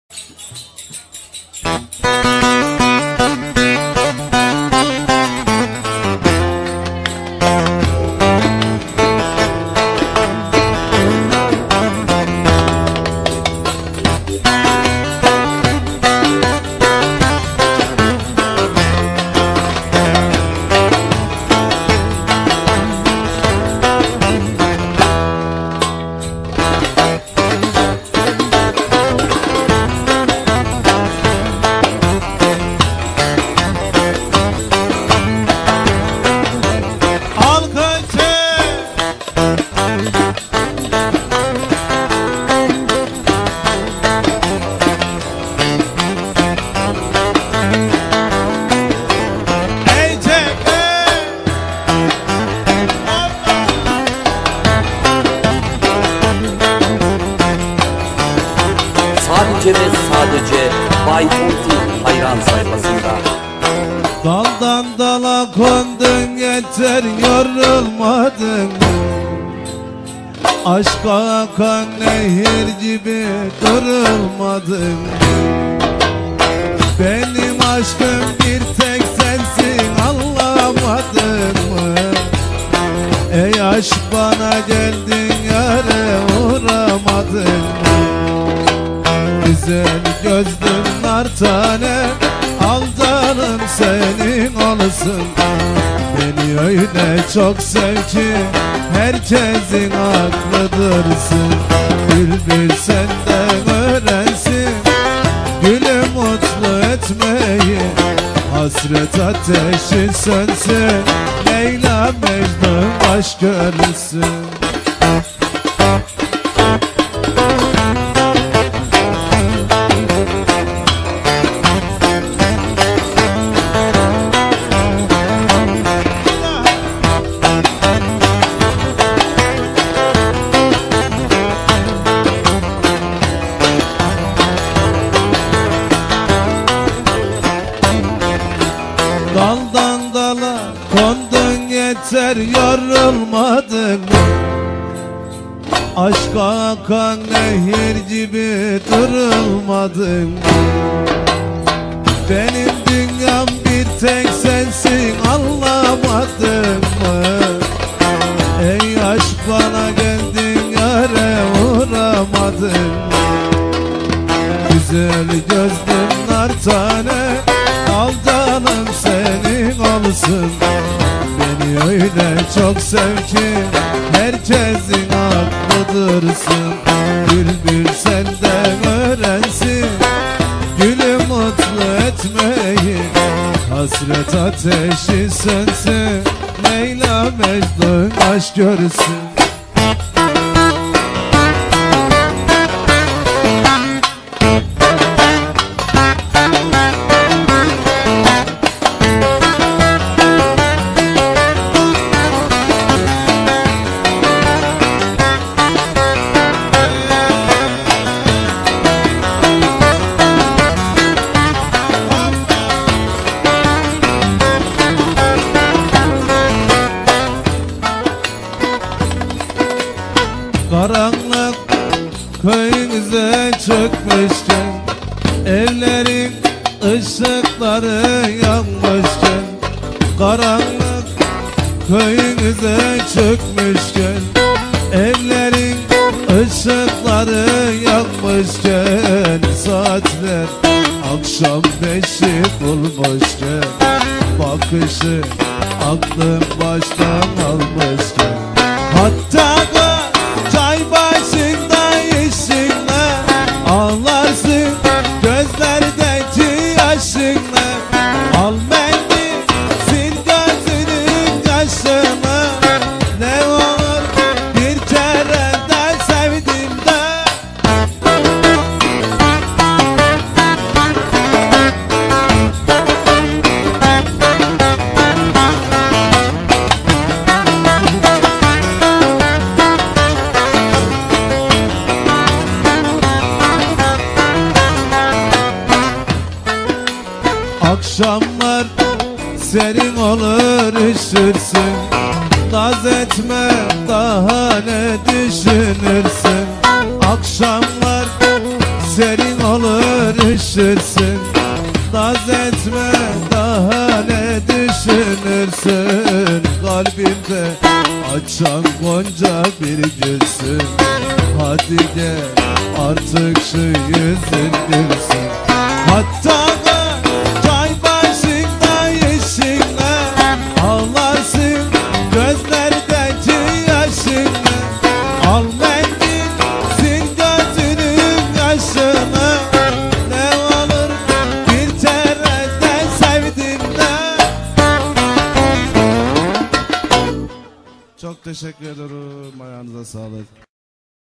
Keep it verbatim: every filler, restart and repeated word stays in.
Sadece ve sadece Bay Tonti hayran sayfasında. Daldan dala kondun yeter yorulmadın. Aşka akan nehir gibi durulmadın. Benim aşkım bir tek sensin, anlamadın mı? Ey aşk bana geldin yâre uğramadın mı? Güzel gözlüm nar tane, aldanım senin olsun. Beni öyle çok sev ki herkesin aklı dursun. Bülbül senden öğrensin gülü mutlu etmeyi. Hasret ateşi sönsün, Leyla Mecnun aşk görsün. Daldan dala kondun yeter yorulmadın mı? Aşka akan nehir gibi durulmadın mı? Benim dünyam bir tek sensin, anlamadın mı? Ey aşk bana geldin yâre uğramadın mı? Güzel gözlüm nar tane, aldanım senin olsun. Beni öyle çok sev ki herkesin aklı dursun. Bülbül senden öğrensin gülü mutlu etmeyi. Hasret ateşi sönsün, Leyla Mecnun aşk görsün. Karanlık köyümüze çökmüşken, evlerin ışıkları yanmışken. Karanlık köyümüze çökmüşken, evlerin ışıkları yanmışken. Saatler akşam beşi bulmuşken, bakışı aklım baştan almışken. Hatta çay başında işinle ağlarsın gözlerdeki yaşınla. Al mendil sil gözünün yaşını, ne olur bir kere de sevdim de. Akşamlar serin olur üşürsün, naz etme daha ne düşünürsün. Akşamlar serin olur olur üşürsün. Naz etme daha ne düşünürsün. Kalbimde açan gonca bir gülsün. Hadi gel artık şu yüzün gülsün. Hatta da çay başında yeşille ağlarsın gözlerdeki yaşınla. Al mendil sil gözünün yaşını. Ne olur bir tereden sevdiğimde. Çok teşekkür ederim. Ayağınıza sağlık.